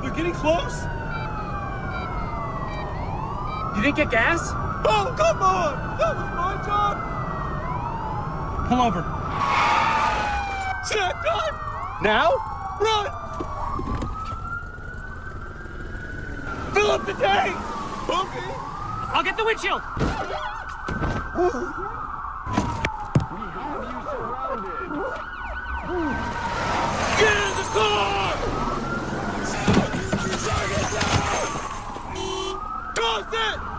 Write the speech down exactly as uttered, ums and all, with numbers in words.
They're getting close. You didn't get gas? Oh, come on! That was my job! Pull over. Snack time! Now? Run! Fill up the tank! Okay. I'll get the windshield. Get in the car! Toss it!